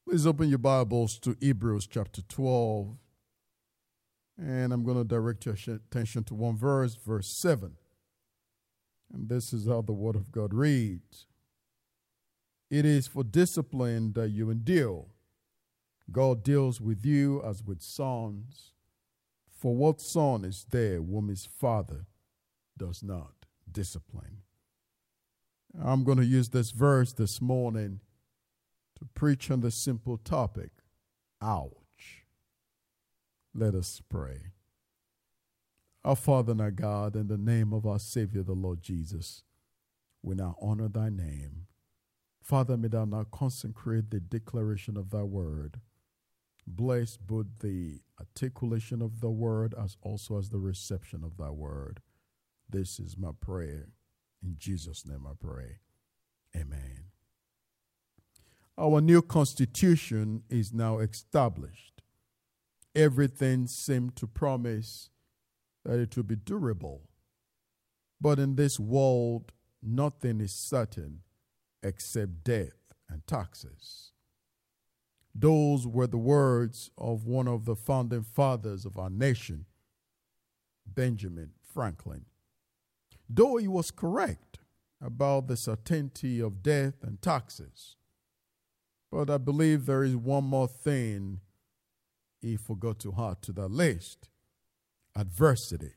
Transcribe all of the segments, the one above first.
Please open your Bibles to Hebrews chapter 12. And I'm going to direct your attention to one verse, verse 7. And this is how the Word of God reads. It is for discipline that you endure. God deals with you as with sons. For what son is there whom his father does not discipline? I'm going to use this verse this morning to preach on the simple topic, ouch. Let us pray. Our Father and our God, in the name of our Savior, the Lord Jesus, we now honor thy name. Father, may thou now consecrate the declaration of thy word. Bless both the articulation of the word as also as the reception of thy word. This is my prayer. In Jesus' name I pray. Amen. Our new constitution is now established. Everything seemed to promise that it will be durable. But in this world, nothing is certain except death and taxes. Those were the words of one of the founding fathers of our nation, Benjamin Franklin. Though he was correct about the certainty of death and taxes, but I believe there is one more thing he forgot to add to that list: adversity.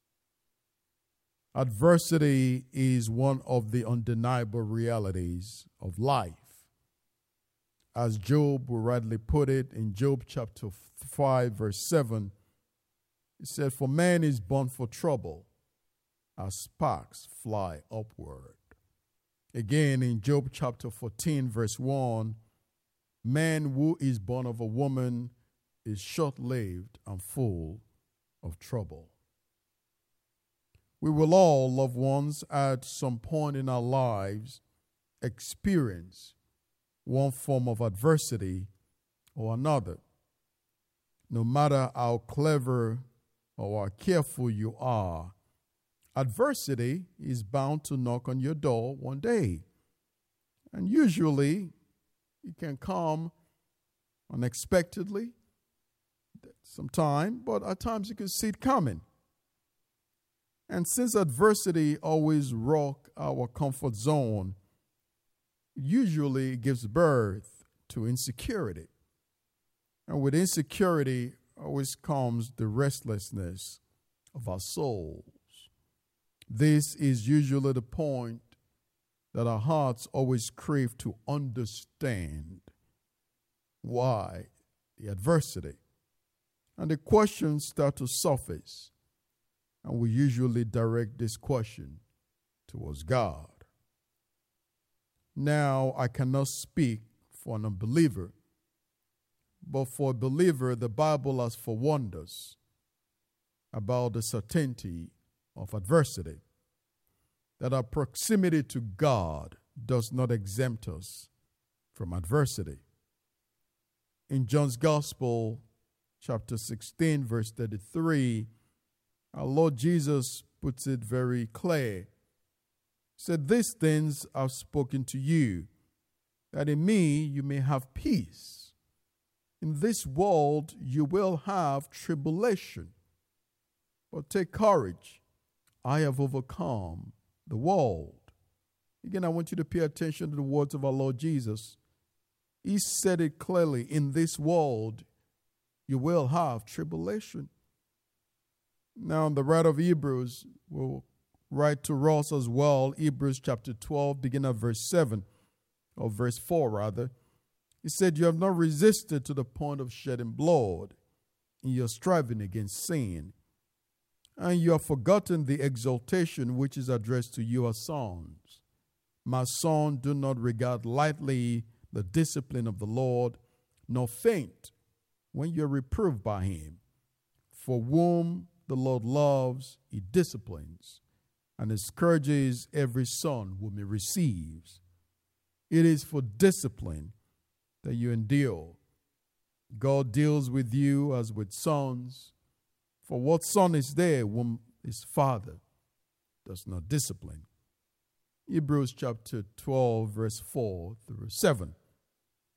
Adversity is one of the undeniable realities of life. As Job will rightly put it in Job chapter 5, verse 7, he said, "For man is born for trouble, as sparks fly upward." Again, in Job chapter 14, verse 1, "Man who is born of a woman is short-lived and full of trouble." We will all, loved ones, at some point in our lives experience one form of adversity or another. No matter how clever or how careful you are, adversity is bound to knock on your door one day. And usually, it can come unexpectedly sometime, but at times you can see it coming. And since adversity always rocks our comfort zone, usually it gives birth to insecurity. And with insecurity always comes the restlessness of our souls. This is usually the point that our hearts always crave to understand why the adversity. And the questions start to surface. And we usually direct this question towards God. Now, I cannot speak for an unbeliever, but for a believer, the Bible has forewarned us about the certainty of adversity, that our proximity to God does not exempt us from adversity. In John's Gospel, chapter 16, verse 33, our Lord Jesus puts it very clear. He said, "These things I've spoken to you, that in me you may have peace. In this world you will have tribulation. But take courage, I have overcome the world." Again, I want you to pay attention to the words of our Lord Jesus. He said it clearly: in this world you will have tribulation. Now, the writer of Hebrews will write to us as well, Hebrews chapter 12, beginning at verse 7, or verse 4 rather. He said, "You have not resisted to the point of shedding blood in your striving against sin, and you have forgotten the exhortation which is addressed to you as sons. My son, do not regard lightly the discipline of the Lord, nor faint when you are reproved by him. For whom the Lord loves, he disciplines, and he scourges every son whom he receives. It is for discipline that you endure. God deals with you as with sons. For what son is there whom his father does not discipline?" Hebrews chapter 12, verse 4 through 7.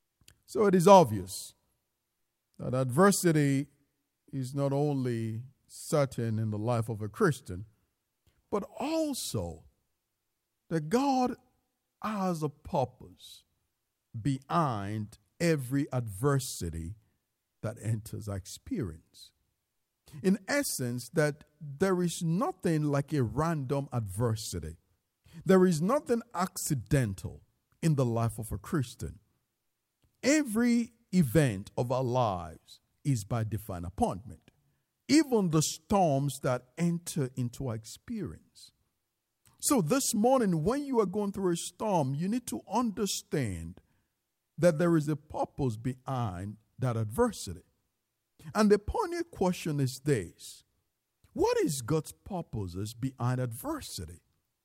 So it is obvious that adversity is not only certain in the life of a Christian, but also that God has a purpose behind every adversity that enters our experience. In essence, that there is nothing like a random adversity. There is nothing accidental in the life of a Christian. Every event of our lives is by divine appointment. Even the storms that enter into our experience. So this morning, when you are going through a storm, you need to understand that there is a purpose behind that adversity. And the poignant question is this: what is God's purposes behind adversity?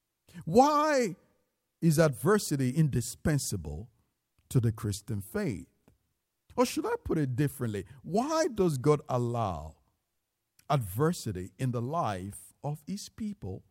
Why is adversity indispensable to the Christian faith? Or should I put it differently? Why does God allow adversity in the life of His people?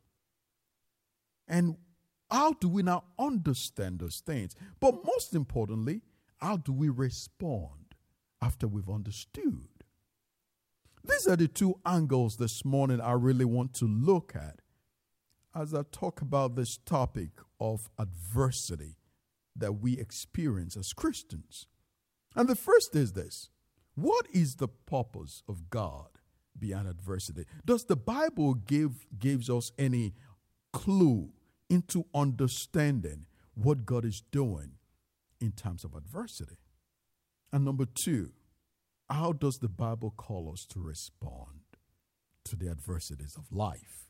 And how do we now understand those things? But most importantly, how do we respond after we've understood? These are the two angles this morning I really want to look at as I talk about this topic of adversity that we experience as Christians. And the first is this: what is the purpose of God behind adversity? Does the Bible gives us any clue into understanding what God is doing in times of adversity? And number two, how does the Bible call us to respond to the adversities of life?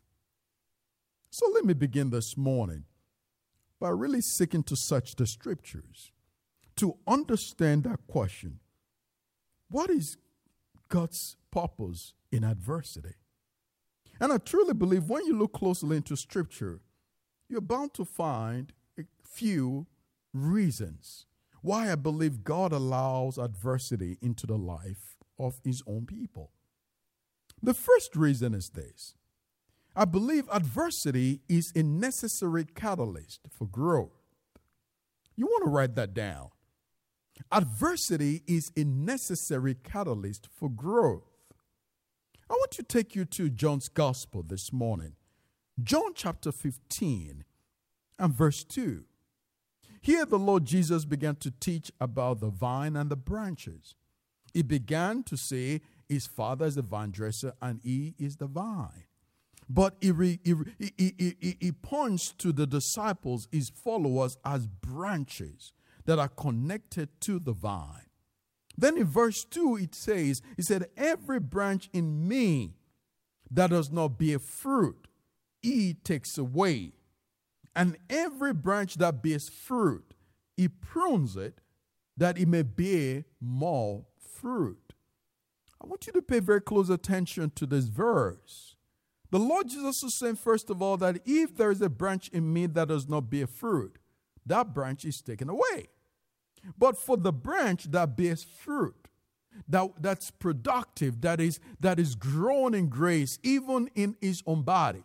So let me begin this morning by really seeking to search the scriptures to understand that question: what is God's purpose in adversity? And I truly believe when you look closely into scripture, you're bound to find a few reasons why I believe God allows adversity into the life of His own people. The first reason is this: I believe adversity is a necessary catalyst for growth. You want to write that down. Adversity is a necessary catalyst for growth. I want to take you to John's Gospel this morning. John chapter 15 and verse 2. Here the Lord Jesus began to teach about the vine and the branches. He began to say His Father is the vine dresser and He is the vine. But he points to the disciples, His followers, as branches that are connected to the vine. Then in verse 2 it says, He said, every branch in me that does not bear fruit, He takes away. And every branch that bears fruit, He prunes it, that it may bear more fruit. I want you to pay very close attention to this verse. The Lord Jesus is saying, first of all, that if there is a branch in me that does not bear fruit, that branch is taken away. But for the branch that bears fruit, that's productive, that is grown in grace, even in His own body,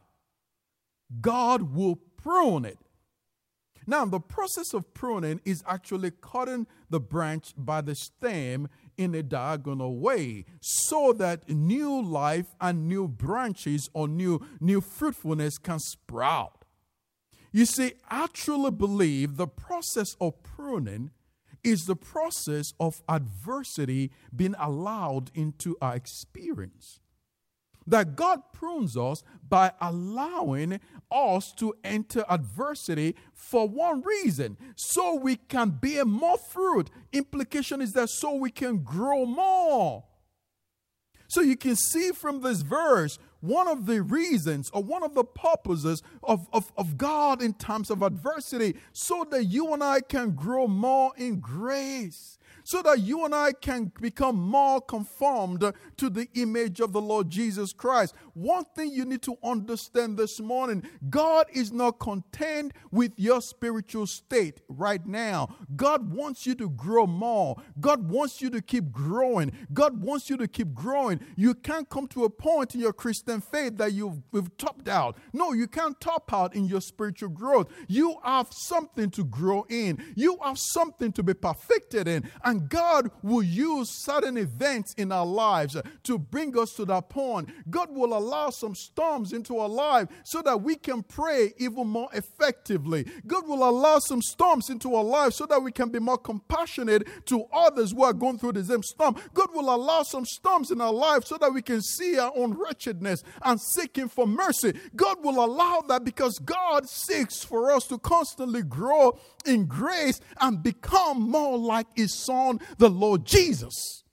God will prune it. Now, the process of pruning is actually cutting the branch by the stem in a diagonal way so that new life and new branches or new fruitfulness can sprout. You see, I truly believe the process of pruning is the process of adversity being allowed into our experience. That God prunes us by allowing us to enter adversity for one reason, so we can bear more fruit. Implication is that so we can grow more. So you can see from this verse, one of the reasons or one of the purposes of God in times of adversity, so that you and I can grow more in grace. So that you and I can become more conformed to the image of the Lord Jesus Christ. One thing you need to understand this morning: God is not content with your spiritual state right now. God wants you to grow more. God wants you to keep growing. God wants you to keep growing. You can't come to a point in your Christian faith that you've topped out. No, you can't top out in your spiritual growth. You have something to grow in. You have something to be perfected in. And And God will use certain events in our lives to bring us to that point. God will allow some storms into our life so that we can pray even more effectively. God will allow some storms into our lives so that we can be more compassionate to others who are going through the same storm. God will allow some storms in our lives so that we can see our own wretchedness and seek Him for mercy. God will allow that because God seeks for us to constantly grow in grace and become more like His Son, the Lord Jesus.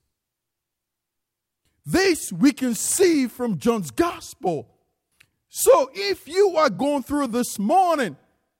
This we can see from John's Gospel. So if you are going through this morning,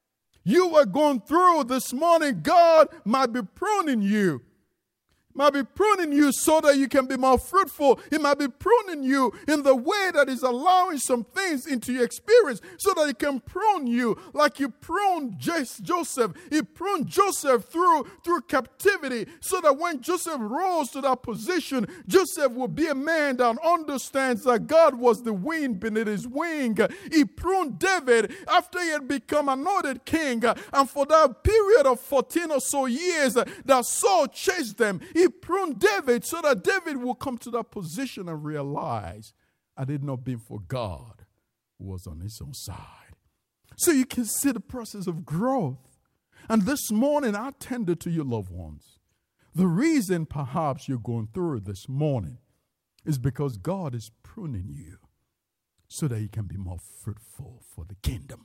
God might be pruning you. Might be pruning you so that you can be more fruitful. He might be pruning you in the way that is allowing some things into your experience so that He can prune you like He pruned Joseph. He pruned Joseph through captivity so that when Joseph rose to that position, Joseph will be a man that understands that God was the wind beneath his wing. He pruned David after he had become anointed king. And for that period of 14 or so years that Saul chased them, He pruned David so that David will come to that position and realize, had it not been for God who was on his own side. So you can see the process of growth. And this morning, I tender to your loved ones. The reason perhaps you're going through this morning is because God is pruning you so that you can be more fruitful for the kingdom.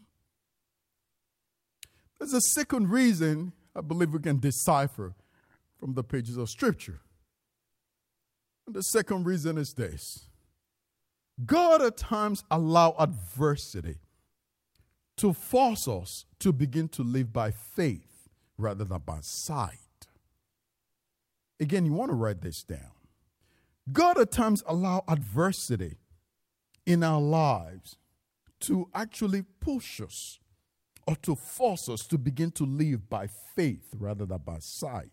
There's a second reason I believe we can decipher from the pages of Scripture. And the second reason is this. God at times allows adversity to force us to begin to live by faith rather than by sight. Again, you want to write this down. God at times allows adversity in our lives to actually push us or to force us to begin to live by faith rather than by sight.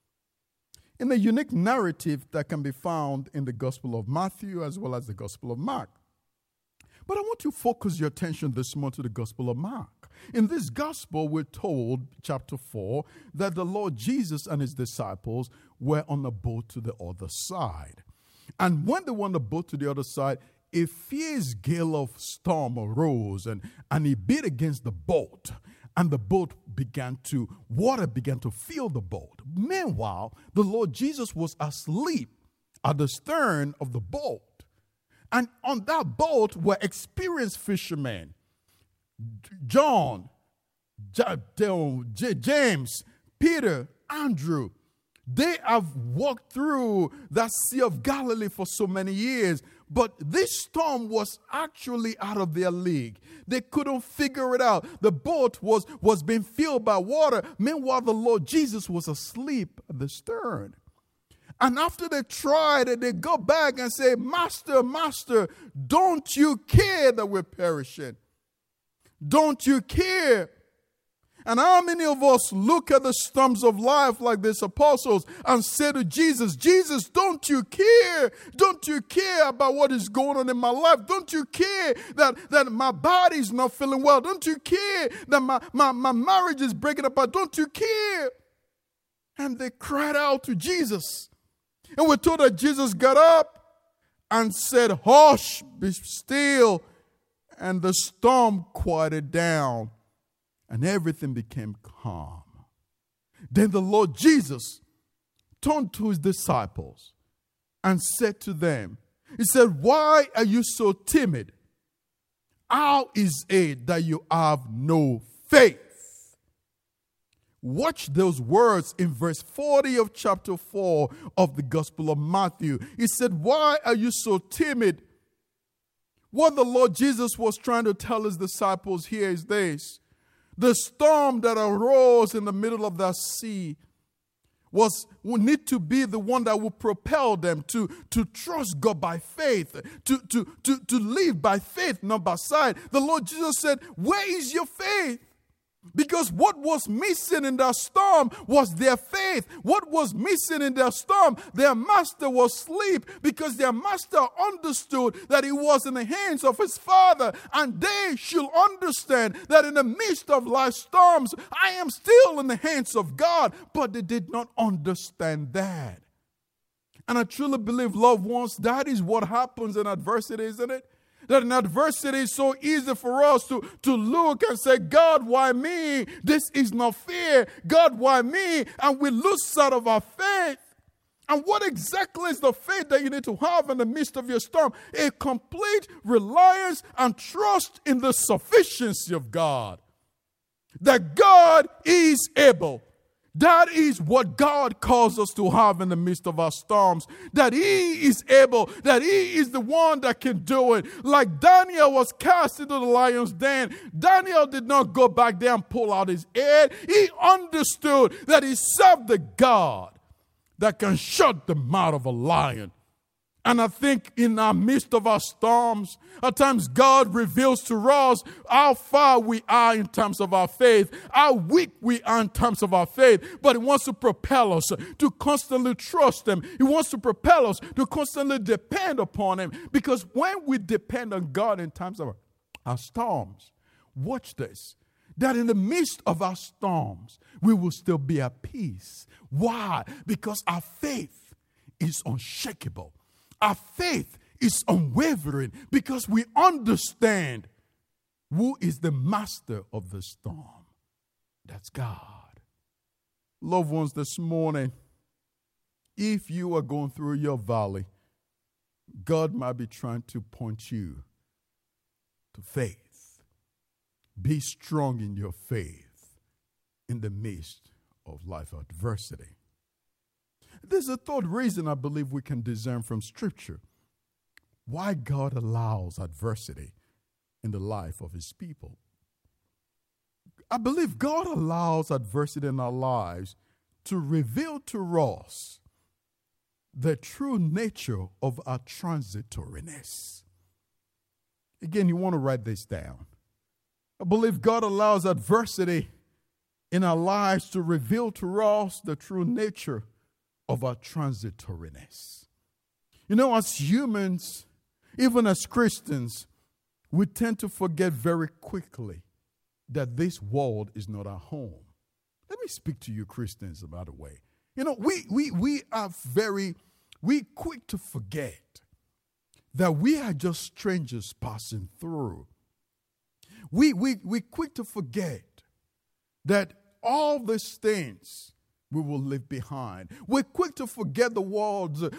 In a unique narrative that can be found in the Gospel of Matthew as well as the Gospel of Mark. But I want to focus your attention this morning to the Gospel of Mark. In this Gospel, we're told, chapter 4, that the Lord Jesus and His disciples were on a boat to the other side. And when they were on the boat to the other side, a fierce gale of storm arose and he beat against the boat. And the water began to fill the boat. Meanwhile, the Lord Jesus was asleep at the stern of the boat. And on that boat were experienced fishermen. John, James, Peter, Andrew. They have walked through that Sea of Galilee for so many years. But this storm was actually out of their league. They couldn't figure it out. The boat was being filled by water. Meanwhile, the Lord Jesus was asleep at the stern. And after they tried it, they go back and say, Master, Master, don't you care that we're perishing? Don't you care? And how many of us look at the storms of life like these apostles and say to Jesus, Jesus, don't you care? Don't you care about what is going on in my life? Don't you care that my body is not feeling well? Don't you care that my marriage is breaking apart? Don't you care? And they cried out to Jesus. And we're told that Jesus got up and said, hush, be still. And the storm quieted down. And everything became calm. Then the Lord Jesus turned to His disciples and said to them, He said, why are you so timid? How is it that you have no faith? Watch those words in verse 40 of chapter 4 of the Gospel of Matthew. He said, why are you so timid? What the Lord Jesus was trying to tell His disciples here is this. The storm that arose in the middle of that sea would need to be the one that would propel them to trust God by faith, to live by faith, not by sight. The Lord Jesus said, where is your faith? Because what was missing in their storm was their faith. What was missing in their storm, their master was asleep, because their master understood that he was in the hands of his Father. And they should understand that in the midst of life's storms, I am still in the hands of God. But they did not understand that. And I truly believe, loved ones, that is what happens in adversity, isn't it? That in adversity it's so easy for us to look and say, God, why me? This is not fair. God, why me? And we lose sight of our faith. And what exactly is the faith that you need to have in the midst of your storm? A complete reliance and trust in the sufficiency of God. That God is able. That is what God calls us to have in the midst of our storms. That He is able. That He is the one that can do it. Like Daniel was cast into the lion's den. Daniel did not go back there and pull out his head. He understood that he served the God that can shut the mouth of a lion. And I think in our midst of our storms, at times God reveals to us how far we are in terms of our faith, how weak we are in terms of our faith. But He wants to propel us to constantly trust Him. He wants to propel us to constantly depend upon Him. Because when we depend on God in times of our storms, watch this, that in the midst of our storms, we will still be at peace. Why? Because our faith is unshakable. Our faith is unwavering because we understand who is the master of the storm. That's God. Loved ones, this morning, if you are going through your valley, God might be trying to point you to faith. Be strong in your faith in the midst of life adversity. There's a third reason I believe we can discern from Scripture why God allows adversity in the life of His people. I believe God allows adversity in our lives to reveal to us the true nature of our transitoriness. Again, you want to write this down. I believe God allows adversity in our lives to reveal to us the true nature of our transitoriness. You know, as humans, even as Christians, we tend to forget very quickly that this world is not our home. Let me speak to you Christians, by the way. You know, we are we quick to forget that we are just strangers passing through. We quick to forget that all these things we will leave behind. We're quick to forget the words of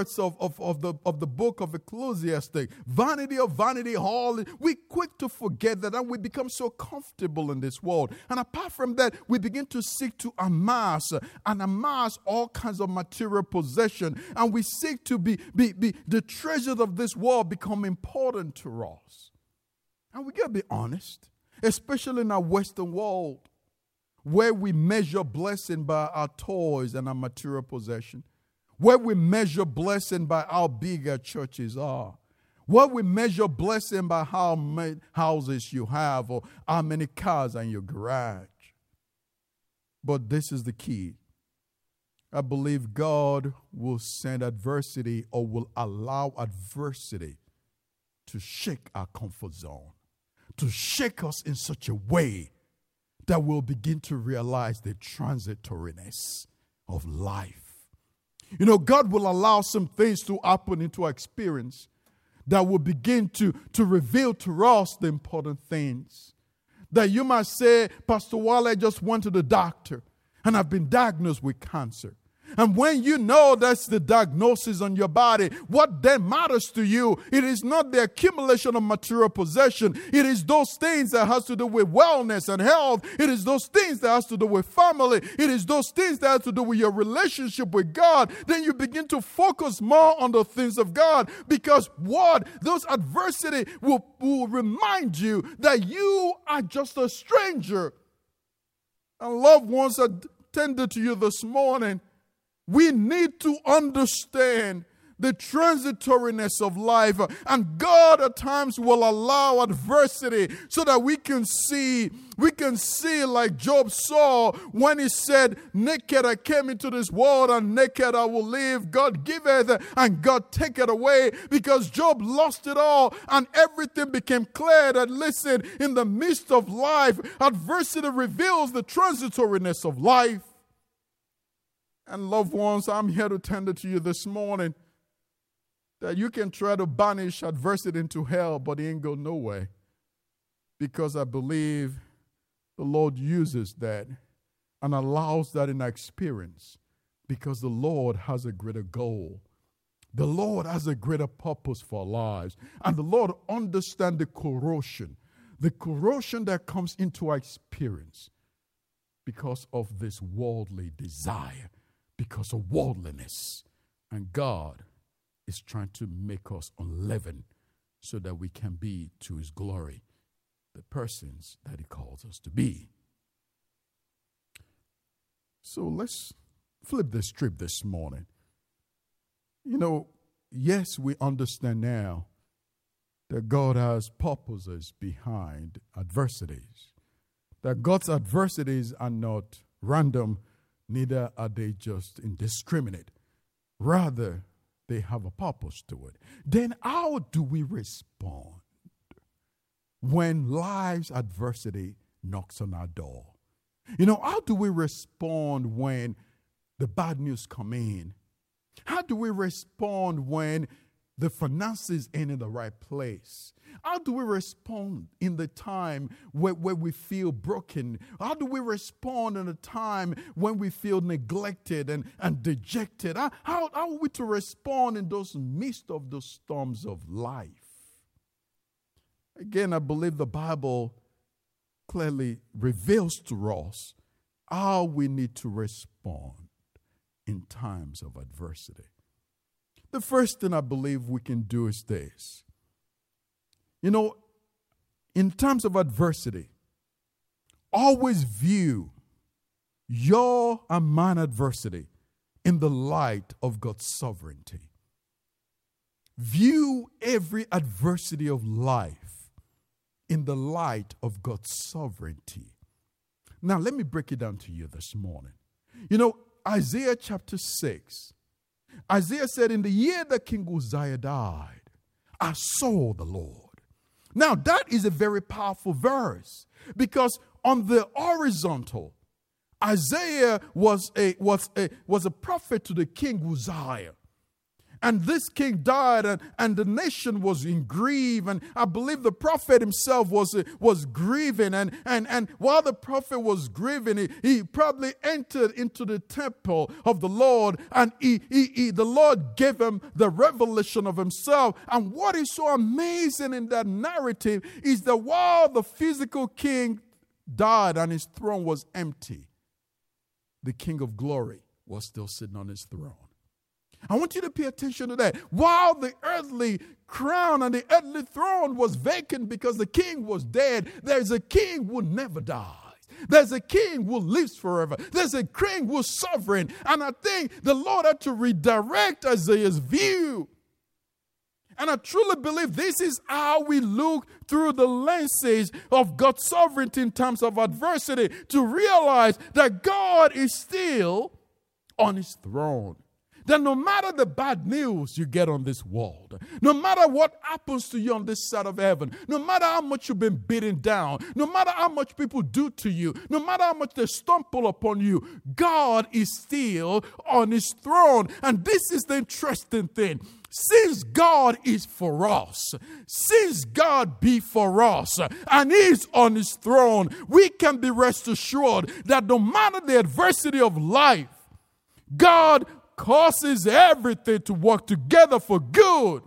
the book of Ecclesiastes. Vanity of vanity, all. We're quick to forget that, and we become so comfortable in this world. And apart from that, we begin to seek to amass all kinds of material possession. And we seek to be the treasures of this world become important to us. And we got to be honest, especially in our Western world, where we measure blessing by our toys and our material possession, where we measure blessing by how big our churches are, where we measure blessing by how many houses you have or how many cars are in your garage. But this is the key. I believe God will send adversity or will allow adversity to shake our comfort zone, to shake us in such a way that we'll begin to realize the transitoriness of life. You know, God will allow some things to happen into our experience that will begin to reveal to us the important things. That you might say, Pastor Wale, I just went to the doctor and I've been diagnosed with cancer. And when you know that's the diagnosis on your body, what then matters to you, it is not the accumulation of material possession. It is those things that has to do with wellness and health. It is those things that has to do with family. It is those things that has to do with your relationship with God. Then you begin to focus more on the things of God, because what? Those adversity will remind you that you are just a stranger. And loved ones that tended to you this morning, we need to understand the transitoriness of life. And God at times will allow adversity so that we can see like Job saw when he said, naked I came into this world and naked I will live. God giveth and God taketh away, because Job lost it all and everything became clear that, listen, in the midst of life, adversity reveals the transitoriness of life. And loved ones, I'm here to tender to you this morning that you can try to banish adversity into hell, but it ain't go nowhere. Because I believe the Lord uses that and allows that in our experience, because the Lord has a greater goal. The Lord has a greater purpose for our lives. And the Lord understands the corrosion that comes into our experience because of this worldly desire, because of worldliness. And God is trying to make us unleavened so that we can be, to His glory, the persons that He calls us to be. So let's flip the script this morning. Yes, we understand now that God has purposes behind adversities. That God's adversities are not random, neither are they just indiscriminate. Rather, they have a purpose to it. Then how do we respond when life's adversity knocks on our door? How do we respond when the bad news come in? How do we respond when the finances ain't in the right place? How do we respond in the time where we feel broken? How do we respond in a time when we feel neglected and dejected? How are we to respond in those midst of the storms of life? Again, I believe the Bible clearly reveals to us how we need to respond in times of adversity. The first thing I believe we can do is this. In times of adversity, always view your and mine adversity in the light of God's sovereignty. View every adversity of life in the light of God's sovereignty. Now, let me break it down to you this morning. Isaiah chapter 6, Isaiah said, in the year that King Uzziah died, I saw the Lord. Now, that is a very powerful verse, because on the horizontal, Isaiah was a prophet to the king Uzziah. And this king died, and the nation was in grief. And I believe the prophet himself was grieving. And while the prophet was grieving, he probably entered into the temple of the Lord. And the Lord gave him the revelation of himself. And what is so amazing in that narrative is that while the physical king died and his throne was empty, the King of glory was still sitting on his throne. I want you to pay attention to that. While the earthly crown and the earthly throne was vacant because the king was dead, there's a king who never dies. There's a king who lives forever. There's a king who's sovereign. And I think the Lord had to redirect Isaiah's view. And I truly believe this is how we look through the lenses of God's sovereignty in terms of adversity, to realize that God is still on His throne. That no matter the bad news you get on this world, no matter what happens to you on this side of heaven, no matter how much you've been beaten down, no matter how much people do to you, no matter how much they stumble upon you, God is still on His throne. And this is the interesting thing. Since God is for us, since God be for us, and He's on His throne, we can be rest assured that no matter the adversity of life, God causes everything to work together for good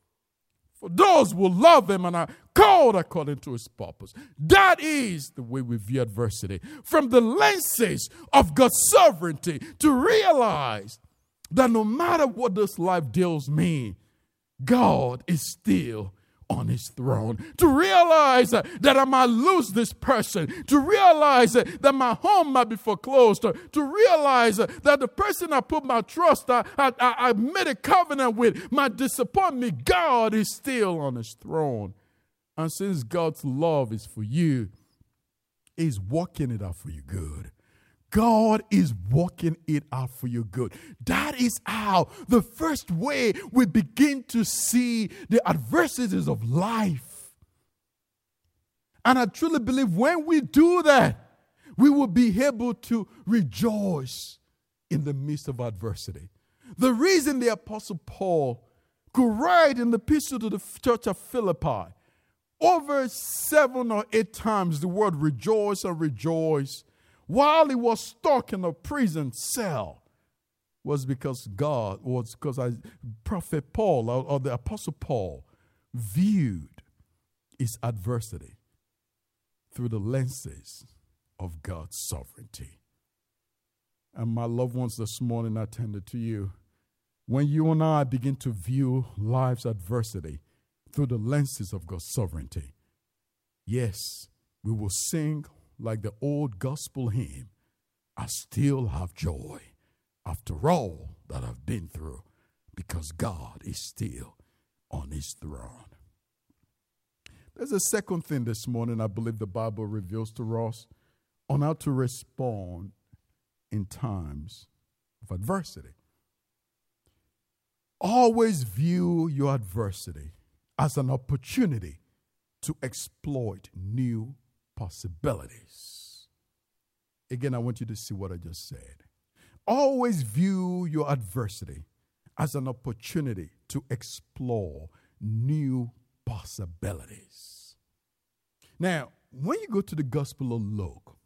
for those who love Him and are called according to His purpose. That is the way we view adversity, from the lenses of God's sovereignty, to realize that no matter what this life deals me, God is still on his throne, to realize that I might lose this person, to realize that my home might be foreclosed, to realize that the person I put my trust, I made a covenant with, might disappoint me. God is still on his throne. And since God's love is for you, he's working it out for your good. God is working it out for your good. That is how the first way we begin to see the adversities of life. And I truly believe when we do that, we will be able to rejoice in the midst of adversity. The reason the Apostle Paul could write in the epistle to the church of Philippi over 7 or 8 times the word rejoice and rejoice while he was stuck in a prison cell was because Prophet Paul or the Apostle Paul viewed his adversity through the lenses of God's sovereignty. And my loved ones, this morning I tender to you, when you and I begin to view life's adversity through the lenses of God's sovereignty, yes, we will sing like the old gospel hymn, I still have joy after all that I've been through, because God is still on his throne. There's a second thing this morning I believe the Bible reveals to us on how to respond in times of adversity. Always view your adversity as an opportunity to exploit new possibilities. Again, I want you to see what I just said. Always view your adversity as an opportunity to explore new possibilities. Now, when you go to the Gospel of Luke,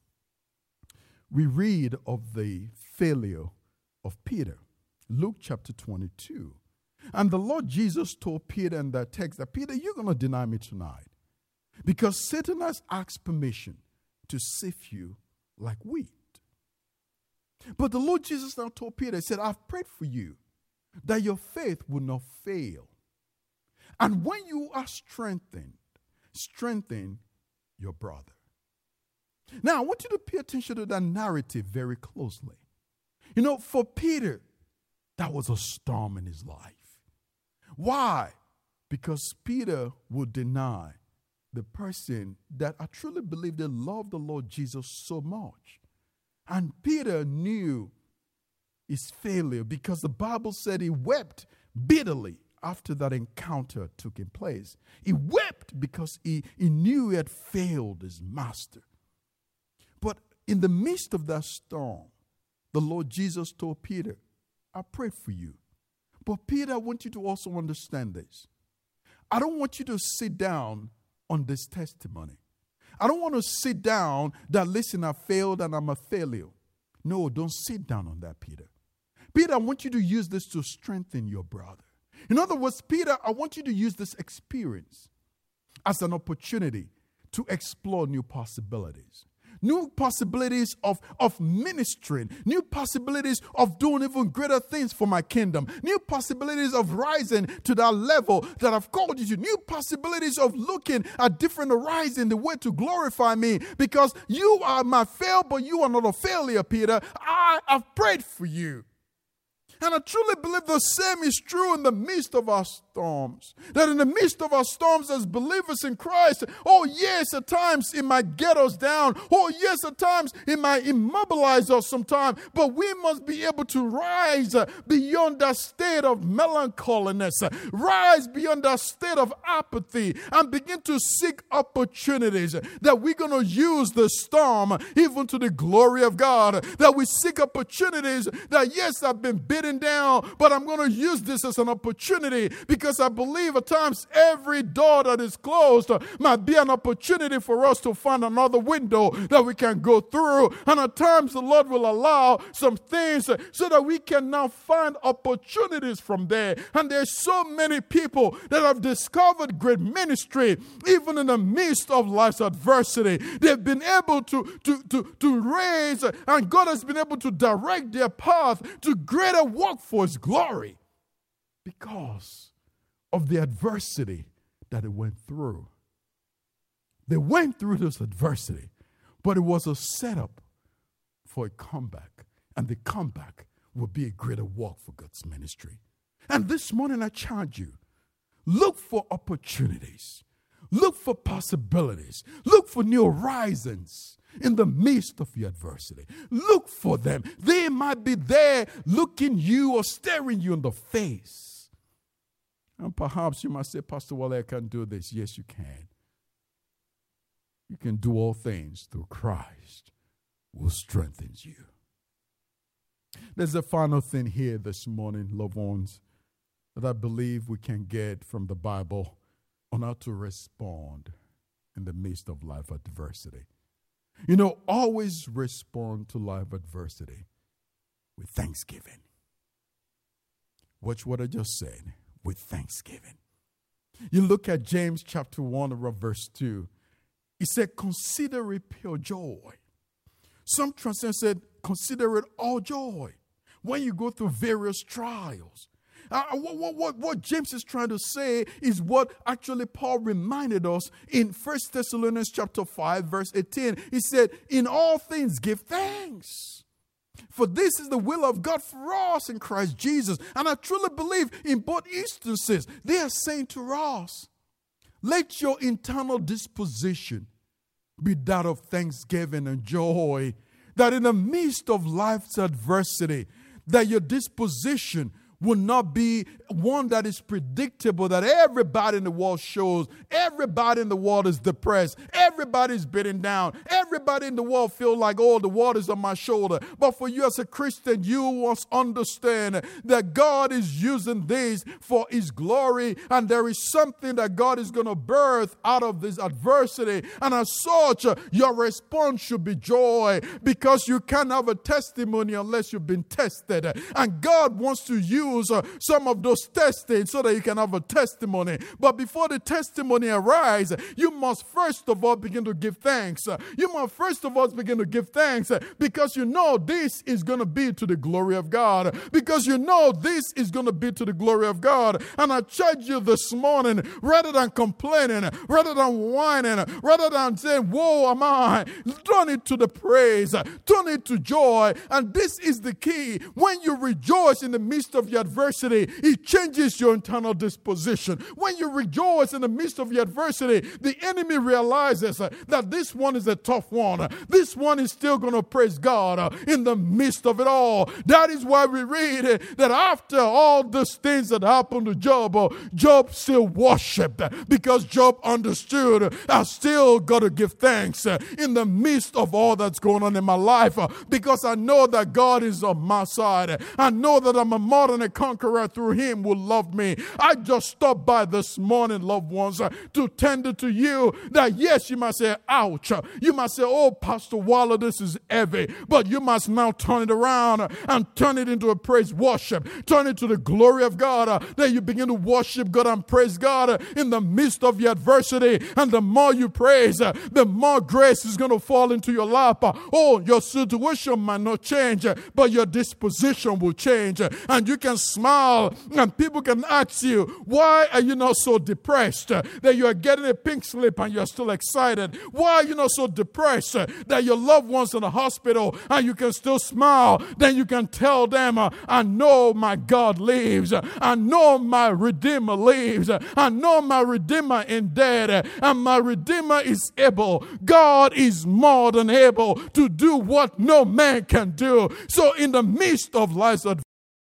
we read of the failure of Peter. Luke chapter 22. And the Lord Jesus told Peter in that text that, Peter, you're going to deny me tonight, because Satan has asked permission to sift you like wheat. But the Lord Jesus now told Peter, he said, I've prayed for you that your faith will not fail. And when you are strengthened, strengthen your brother. Now, I want you to pay attention to that narrative very closely. You know, for Peter, that was a storm in his life. Why? Because Peter would deny the person that I truly believe they loved the Lord Jesus so much. And Peter knew his failure because the Bible said he wept bitterly after that encounter took place. He wept because he knew he had failed his master. But in the midst of that storm, the Lord Jesus told Peter, I prayed for you. But Peter, I want you to also understand this. I don't want you to sit down on this testimony. I don't want to sit down that, listen, I failed and I'm a failure. No, don't sit down on that, Peter. Peter, I want you to use this to strengthen your brother. In other words, Peter, I want you to use this experience as an opportunity to explore new possibilities. New possibilities of ministering. New possibilities of doing even greater things for my kingdom. New possibilities of rising to that level that I've called you to. New possibilities of looking at different horizons, the way to glorify me. Because you are my fail, but you are not a failure, Peter. I have prayed for you. And I truly believe the same is true in the midst of our storms. That in the midst of our storms as believers in Christ, oh yes, at times it might get us down. Oh yes, at times it might immobilize us sometimes. But we must be able to rise beyond that state of melancholiness. Rise beyond that state of apathy and begin to seek opportunities that we're going to use the storm even to the glory of God. That we seek opportunities that, yes, I've been beaten down, but I'm going to use this as an opportunity because I believe at times every door that is closed might be an opportunity for us to find another window that we can go through. And at times the Lord will allow some things so that we can now find opportunities from there. And there's so many people that have discovered great ministry even in the midst of life's adversity. They've been able to raise, and God has been able to direct their path to greater work for His glory because of the adversity that they went through. They went through this adversity, but it was a setup for a comeback. And the comeback will be a greater work for God's ministry. And this morning I charge you, look for opportunities. Look for possibilities. Look for new horizons in the midst of your adversity. Look for them. They might be there looking you or staring you in the face. And perhaps you might say, Pastor Wale, I can't do this. Yes, you can. You can do all things through Christ who strengthens you. There's a final thing here this morning, loved ones, that I believe we can get from the Bible on how to respond in the midst of life adversity. You know, always respond to life adversity with thanksgiving. Watch what I just said, with thanksgiving. You look at James chapter 1 verse 2. He said, consider it pure joy. Some translations said, consider it all joy when you go through various trials. What James is trying to say is what actually Paul reminded us in 1 Thessalonians chapter 5, verse 18. He said, in all things give thanks. For this is the will of God for us in Christ Jesus. And I truly believe in both instances, they are saying to us, let your internal disposition be that of thanksgiving and joy, that in the midst of life's adversity, that your disposition will not be one that is predictable, that everybody in the world shows. Everybody in the world is depressed. Everybody's beaten down. Everybody in the world feels like, oh, the world is on my shoulder. But for you as a Christian, you must understand that God is using this for His glory, and there is something that God is going to birth out of this adversity. And as such, your response should be joy, because you can't have a testimony unless you've been tested. And God wants to use some of those testing so that you can have a testimony. But before the testimony arises, you must first of all begin to give thanks. You must first of all begin to give thanks because you know this is going to be to the glory of God. Because you know this is going to be to the glory of God. And I charge you this morning, rather than complaining, rather than whining, rather than saying, woe am I, turn it to the praise, turn it to joy. And this is the key. When you rejoice in the midst of your adversity, it changes your internal disposition. When you rejoice in the midst of your adversity, the enemy realizes that this one is a tough one. This one is still going to praise God in the midst of it all. That is why we read that after all these things that happened to Job, Job still worshiped, because Job understood, I still got to give thanks in the midst of all that's going on in my life, because I know that God is on my side. I know that I'm a more than a conqueror through Him who loved me. I just stopped by this morning, loved ones, to tender to you that yes, you might say, ouch. You might say, oh, Pastor Waller, this is heavy. But you must now turn it around and turn it into a praise worship. Turn it to the glory of God. That you begin to worship God and praise God in the midst of your adversity. And the more you praise, the more grace is going to fall into your lap. Oh, your situation might not change, but your disposition will change. And you can smile, and people can ask you, why are you not so depressed that you are getting a pink slip and you're still excited? Why are you not so depressed that your loved one's in the hospital and you can still smile? Then you can tell them, I know my God lives. I know my Redeemer lives. I know my Redeemer is dead, and my Redeemer is able. God is more than able to do what no man can do. So in the midst of life's adversity,